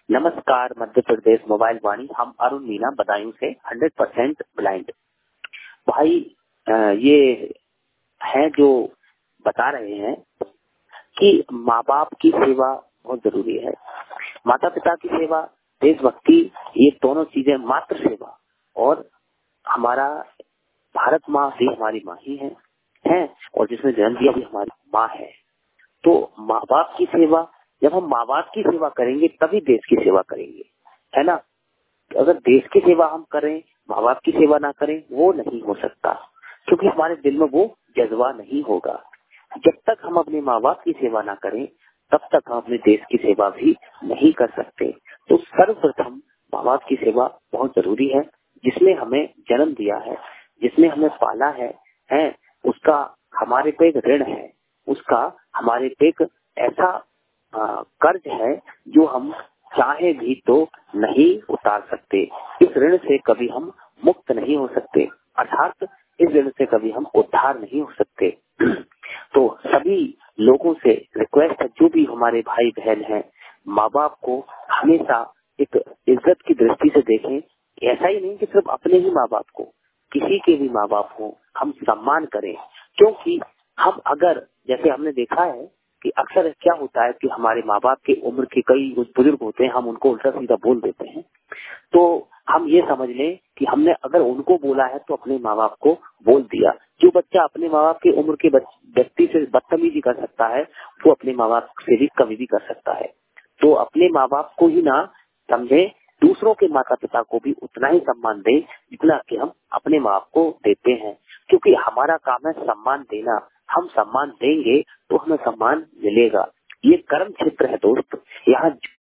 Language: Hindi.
नमस्कार मध्य प्रदेश मोबाइल वाणी, हम अरुण मीना बदायूं से 100% ब्लाइंड भाई। ये है जो बता रहे हैं कि माँ बाप की सेवा बहुत जरूरी है। माता पिता की सेवा, देशभक्ति, ये दोनों चीजें मात्र सेवा। और हमारा भारत माँ भी हमारी माँ ही है और जिसने जन्म दिया भी हमारी माँ है। तो माँ बाप की सेवा, जब हम माँ बाप की सेवा करेंगे तभी देश की सेवा करेंगे, है ना। अगर देश की सेवा हम करें, माँ बाप की सेवा ना करें, वो नहीं हो सकता, क्योंकि हमारे दिल में वो जज्बा नहीं होगा। जब तक हम अपने माँ बाप की सेवा ना करें तब तक हम अपने देश की सेवा भी नहीं कर सकते। तो सर्वप्रथम माँ बाप की सेवा बहुत जरूरी है। जिसने हमें जन्म दिया है, जिसने हमें पाला है, उसका हमारे पे एक ऋण है, उसका हमारे पे एक ऐसा कर्ज है जो हम चाहे भी तो नहीं उतार सकते। इस ऋण से कभी हम मुक्त नहीं हो सकते, अर्थात इस ऋण से कभी हम उद्धार नहीं हो सकते। तो सभी लोगों से रिक्वेस्ट है, जो भी हमारे भाई बहन हैं, माँ बाप को हमेशा एक इज्जत की दृष्टि से देखें। ऐसा ही नहीं कि सिर्फ अपने ही माँ बाप को, किसी के भी माँ बाप हो हम सम्मान करें। क्योंकि हम अगर, जैसे हमने देखा है कि अक्सर क्या होता है कि हमारे माँ बाप की उम्र के कई बुजुर्ग होते हैं, हम उनको उल्टा सीधा बोल देते हैं। तो हम ये समझ लें कि हमने अगर उनको बोला है तो अपने माँ बाप को बोल दिया। जो बच्चा अपने माँ बाप की उम्र के व्यक्ति से बदतमीजी कर सकता है, वो अपने माँ बाप से भी कभी भी कर सकता है। तो अपने माँ बाप को ही ना समझे, दूसरों के माता पिता को भी उतना ही सम्मान दें जितना कि हम अपने माँ बाप को देते हैं। क्योंकि हमारा काम है सम्मान देना। हम सम्मान देंगे तो हमें सम्मान मिलेगा। ये कर्म क्षेत्र है दोस्त। यहाँ